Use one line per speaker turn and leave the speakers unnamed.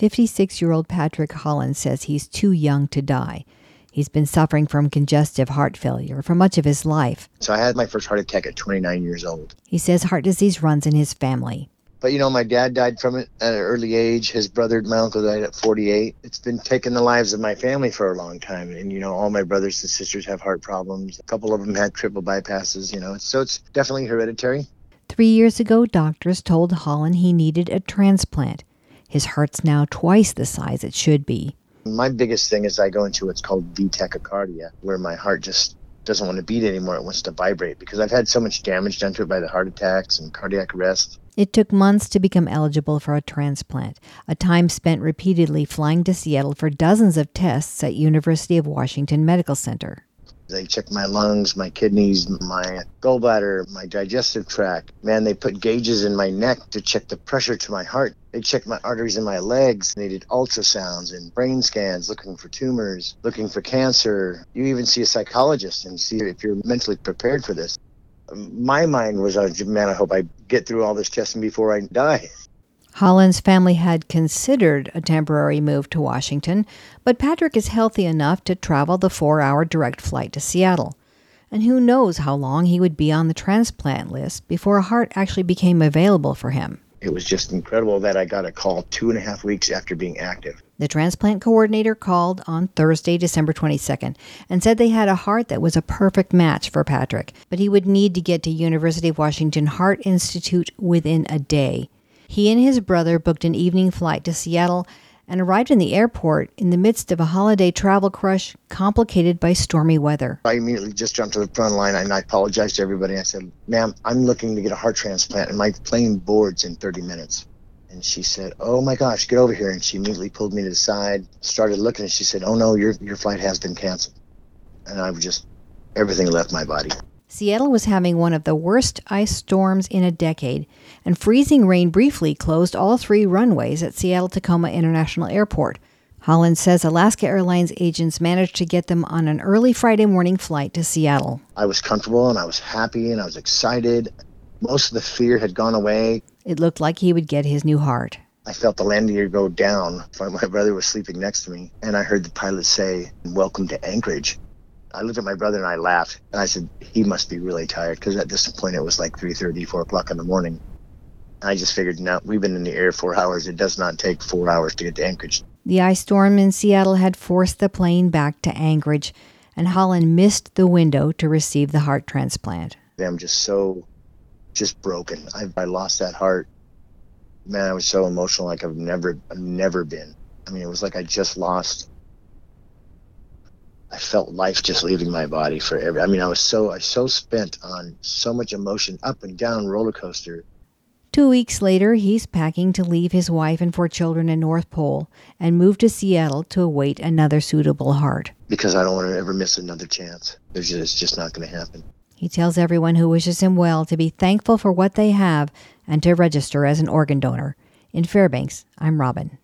56-year-old Patrick Holland says he's too young to die. He's been suffering from congestive heart failure for much of his life.
So I had my first heart attack at 29 years old.
He says heart disease runs in his family.
But, my dad died from it at an early age. His brother, my uncle, died at 48. It's been taking the lives of my family for a long time. And, all my brothers and sisters have heart problems. A couple of them had triple bypasses, So it's definitely hereditary.
3 years ago, doctors told Holland he needed a transplant. His heart's now twice the size it should be.
My biggest thing is I go into what's called V-tachycardia, where my heart just doesn't want to beat anymore. It wants to vibrate because I've had so much damage done to it by the heart attacks and cardiac arrest.
It took months to become eligible for a transplant, a time spent repeatedly flying to Seattle for dozens of tests at University of Washington Medical Center.
They checked my lungs, my kidneys, my gallbladder, my digestive tract. Man, they put gauges in my neck to check the pressure to my heart. They checked my arteries in my legs. They did ultrasounds and brain scans looking for tumors, looking for cancer. You even see a psychologist and see if you're mentally prepared for this. My mind was, man, I hope I get through all this testing before I die.
Holland's family had considered a temporary move to Washington, but Patrick is healthy enough to travel the 4-hour direct flight to Seattle. And who knows how long he would be on the transplant list before a heart actually became available for him.
It was just incredible that I got a call 2.5 weeks after being active.
The transplant coordinator called on Thursday, December 22nd, and said they had a heart that was a perfect match for Patrick, but he would need to get to University of Washington Heart Institute within a day. He and his brother booked an evening flight to Seattle and arrived in the airport in the midst of a holiday travel crush complicated by stormy weather.
I immediately just jumped to the front line and I apologized to everybody. I said, ma'am, I'm looking to get a heart transplant and my plane boards in 30 minutes. And she said, oh my gosh, get over here. And she immediately pulled me to the side, started looking, and she said, oh no, your flight has been canceled. And everything left my body.
Seattle was having one of the worst ice storms in a decade, and freezing rain briefly closed all 3 runways at Seattle-Tacoma International Airport. Holland says Alaska Airlines agents managed to get them on an early Friday morning flight to Seattle.
I was comfortable and I was happy and I was excited. Most of the fear had gone away.
It looked like he would get his new heart.
I felt the landing gear go down. My brother was sleeping next to me, and I heard the pilot say, welcome to Anchorage. I looked at my brother and I laughed, and I said, he must be really tired, because at this point it was like 3:30, 4 o'clock in the morning. And I just figured, no, we've been in the air 4 hours. It does not take 4 hours to get to Anchorage.
The ice storm in Seattle had forced the plane back to Anchorage, and Holland missed the window to receive the heart transplant.
I'm just broken. I lost that heart. Man, I was so emotional like I've never been. I mean, it was like I just lost. I felt life just leaving my body forever. I mean, I was so spent on so much emotion, up and down roller coaster.
2 weeks later, he's packing to leave his wife and 4 children in North Pole and move to Seattle to await another suitable heart.
Because I don't want to ever miss another chance. It's just not going to happen.
He tells everyone who wishes him well to be thankful for what they have and to register as an organ donor. In Fairbanks, I'm Robin.